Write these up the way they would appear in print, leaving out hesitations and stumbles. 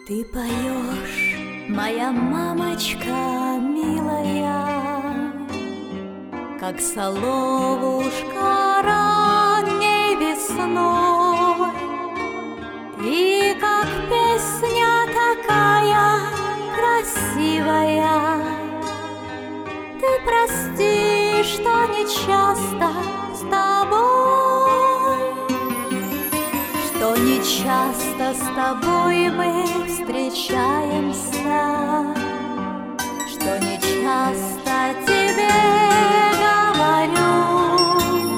Ты поешь, моя мамочка милая, как соловушка ранней весной, и как песня такая красивая. Ты прости, что не часто с тобой, что не часто с тобой мы встречаемся, что не часто тебе говорю,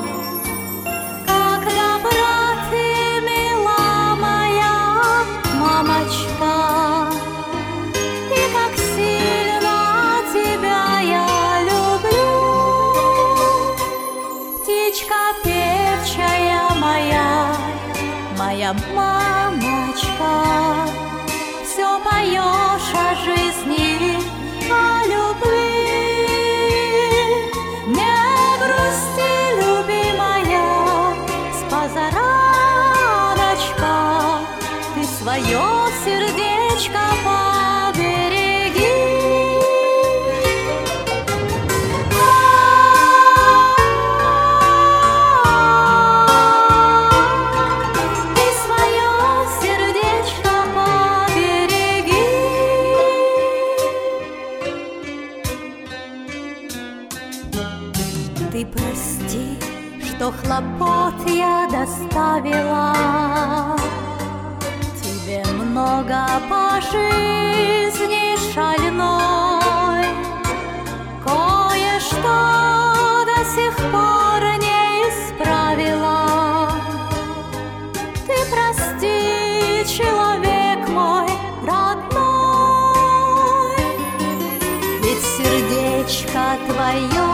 как добра ты, мила моя мамочка, и как сильно тебя я люблю. Птичка певчая моя, моя мамочка, все поешь о жизни, о любви. Не грусти, любимая, с позараночка, ты свое сердечко побереги. Ты свое сердечко побереги. Ты прости, что хлопот я доставила тебе много по жизни шальной. Кое-что до сих пор не исправила. Ты прости, человек мой родной, ведь сердечко твое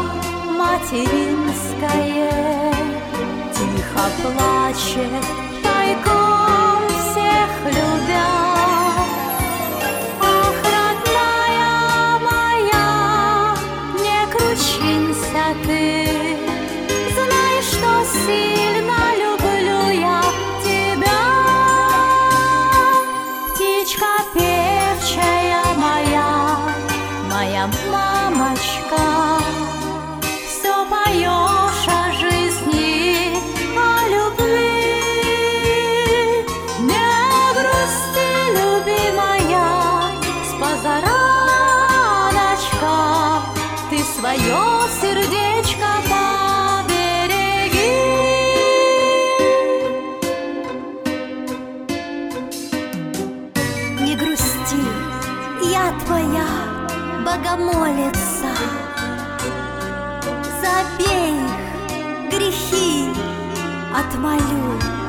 материнское тихо плачет, тайком всех любя. Ах, родная моя, не кручинься ты, знай, что сильно люблю я тебя. Птичка певчая моя, моя мамочка, все поешь о жизни, о любви. Не грусти, любимая, с позараночка, ты свое сердечко побереги. Не грусти, я твоя богомолица, забей их, грехи отмолю.